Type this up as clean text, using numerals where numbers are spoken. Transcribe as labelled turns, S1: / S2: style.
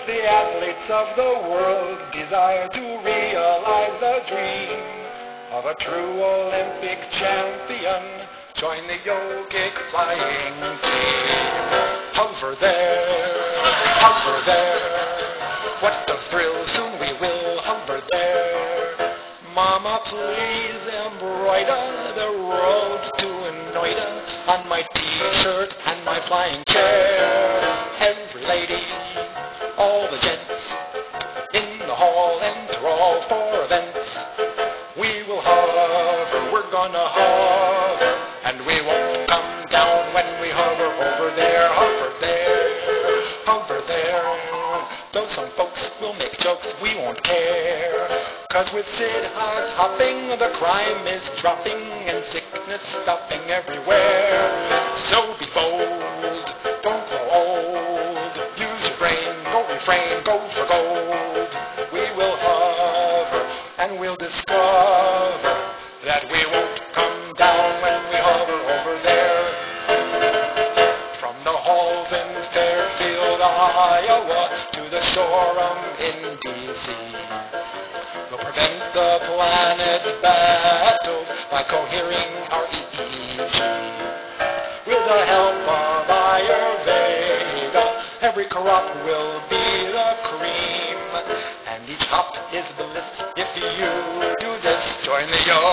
S1: the athletes of the world desire to realize the dream of a true Olympic champion, join the yogic flying team. Hover there, what a thrill, soon we will hover there. Mama, please embroider the road to Noida on my t-shirt and my flying chair. Every lady, all the gents, in the hall enter all for events. We will hover, we're gonna hover, and we won't come down when we hover over there, hover there, hover there. Though some folks will make jokes, we won't care, 'cause with Sid Haas hopping, the crime is dropping and sickness stopping everywhere. So be bold, don't grow old, use your brain, don't refrain, go for gold. We will hover and we'll discover that we won't come down when we hover over there. From the halls in Fairfield, Iowa, to the shore in D.C., we'll prevent the planet's battles by cohering our EEG. With the help of Ayurveda, every crop will be the cream, and each hop is bliss if you do this. Join the yoga.